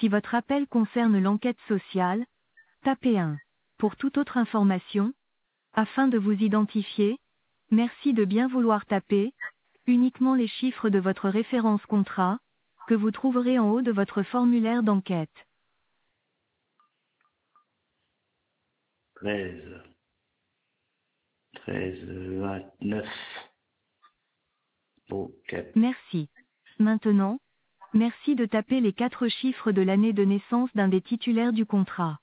Si votre appel concerne l'enquête sociale, tapez 1. Pour toute autre information, afin de vous identifier, merci de bien vouloir taper uniquement les chiffres de votre référence contrat, que vous trouverez en haut de votre formulaire d'enquête. 13, 29. Ok. Merci. Maintenant, merci de taper les 4 chiffres de l'année de naissance d'un des titulaires du contrat.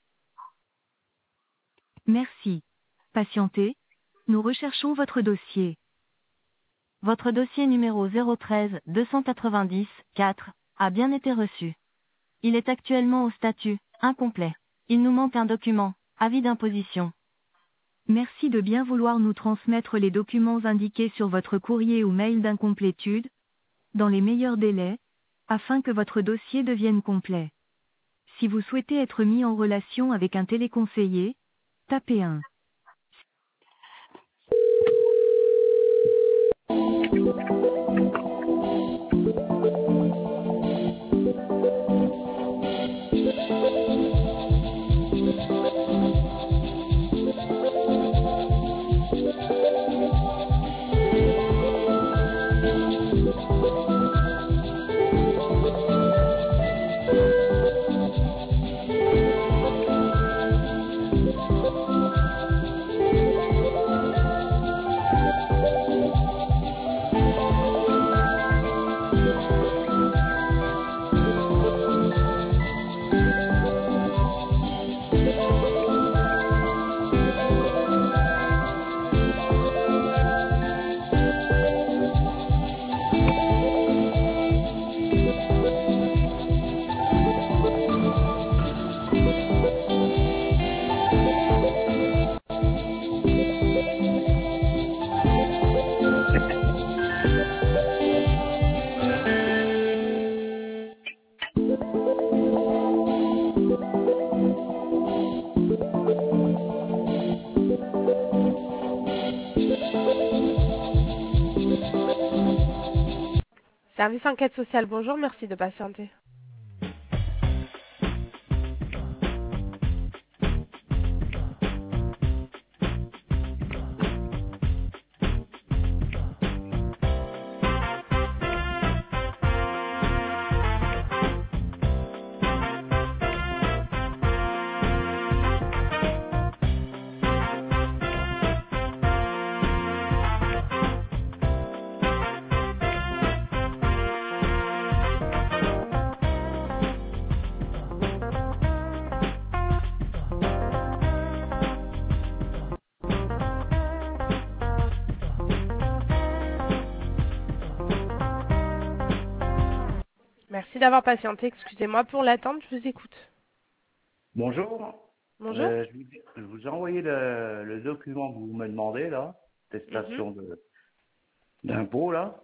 Merci. Patientez, nous recherchons votre dossier. Votre dossier numéro 013 290 4 a bien été reçu. Il est actuellement au statut incomplet. Il nous manque un document, avis d'imposition. Merci de bien vouloir nous transmettre les documents indiqués sur votre courrier ou mail d'incomplétude, dans les meilleurs délais, afin que votre dossier devienne complet. Si vous souhaitez être mis en relation avec un téléconseiller, tapez 1. Service enquête sociale, bonjour, merci de patienter. Merci d'avoir patienté, excusez-moi pour l'attente, je vous écoute. Bonjour. Bonjour. Je vous ai envoyé le document que vous me demandez, là, attestation d'impôt, là,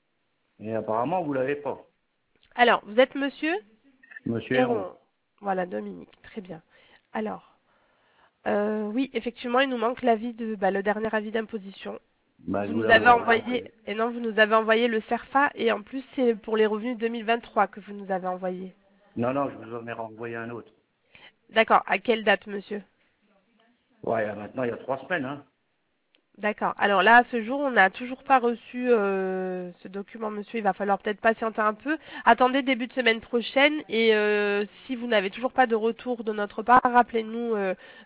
et apparemment, vous l'avez pas. Alors, vous êtes monsieur Monsieur Héron. Héron. Voilà, Dominique, très bien. Alors, oui, effectivement, il nous manque l'avis de, le dernier avis d'imposition. Bah, je Vous vous nous l'avais avez envoyé. envoyé, et non, vous nous avez envoyé le CERFA, et en plus, c'est pour les revenus 2023 que vous nous avez envoyé. Non, non, je vous en ai renvoyé un autre. D'accord, à quelle date, monsieur? Ouais, maintenant, il y a 3 semaines, hein. D'accord. Alors là, à ce jour, on n'a toujours pas reçu ce document, monsieur. Il va falloir peut-être patienter un peu. Attendez début de semaine prochaine. Et si vous n'avez toujours pas de retour de notre part, rappelez-nous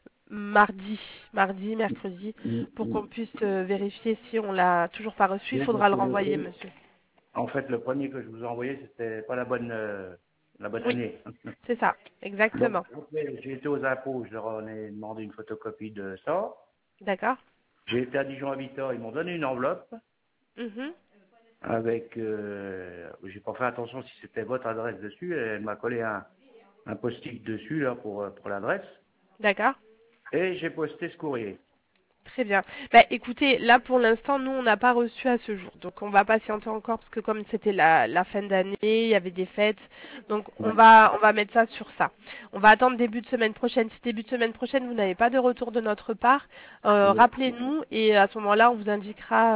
mardi, mercredi, pour qu'on puisse vérifier si on l'a toujours pas reçu. Il Bien, faudra parce le que renvoyer, monsieur. en fait, le premier que je vous ai envoyé, c'était pas la bonne Oui, année. c'est ça, Donc, exactement. après, j'ai été aux impôts, je leur en ai demandé une photocopie de ça. D'accord. J'ai été à Dijon Habitat, ils m'ont donné une enveloppe Mhm. avec, j'ai pas fait attention si c'était votre adresse dessus, elle m'a collé un post-it dessus là pour l'adresse, D'accord. et j'ai posté ce courrier. Très bien. Écoutez, là pour l'instant, nous, on n'a pas reçu à ce jour. Donc, on va patienter encore parce que comme c'était la fin d'année, il y avait des fêtes. Donc, on Ouais. va mettre ça sur ça. On va attendre début de semaine prochaine. Si début de semaine prochaine, vous n'avez pas de retour de notre part, rappelez-nous et à ce moment-là, on vous indiquera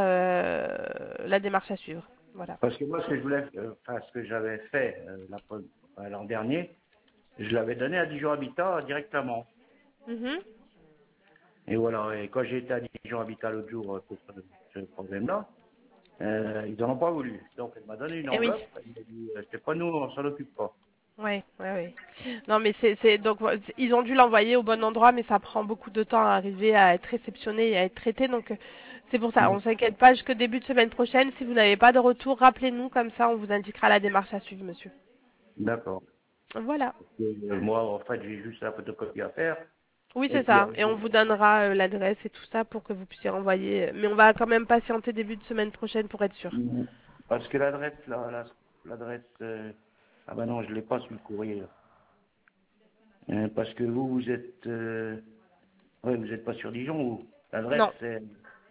la démarche à suivre. Voilà. Parce que moi, ce que je voulais, ce que j'avais fait l'an dernier, Je l'avais donné à Dijon Habitat directement. Mhm. Et voilà, et quand j'ai été à Dijon Habitat l'autre jour pour ce problème-là, ils n'en ont pas voulu. Donc elle m'a donné une Eh oui. enveloppe, elle m'a dit, c'est pas nous, on s'en occupe pas. Ouais, ouais, ouais. Non, mais donc ils ont dû l'envoyer au bon endroit, mais ça prend beaucoup de temps à arriver à être réceptionné et à être traité. Donc c'est pour ça, Mm. on s'inquiète pas jusque début de semaine prochaine. Si vous n'avez pas de retour, rappelez-nous comme ça, on vous indiquera la démarche à suivre, monsieur. D'accord. Voilà. Moi, en fait, j'ai juste la photocopie à faire. Oui, Et c'est puis, ça. Et on vous donnera l'adresse et tout ça pour que vous puissiez envoyer. Mais on va quand même patienter début de semaine prochaine pour être sûr. parce que l'adresse, l'adresse, ah ben non, je l'ai pas sur le courrier. Là. Parce que vous, vous êtes, ouais, vous êtes pas sur Dijon, vous. L'adresse, Non. c'est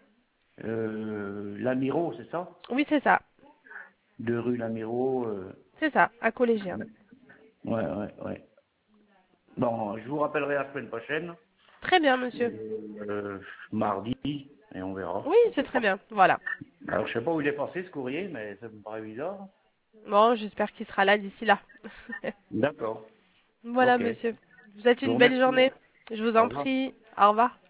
Lamiro, c'est ça? Oui, c'est ça. De rue Lamiro. C'est ça, à collégien. Ouais, ouais, ouais. Bon, je vous rappellerai la semaine prochaine, Très bien, monsieur. euh, mardi, et on verra. Oui, c'est très bien. Voilà. Alors, je sais pas où il est passé ce courrier, mais ça me paraît bizarre. Bon, j'espère qu'il sera là d'ici là. D'accord. Voilà, Ok. Je monsieur. Vous êtes vous une belle remercie. journée. Je vous Au en revoir. prie. Au revoir.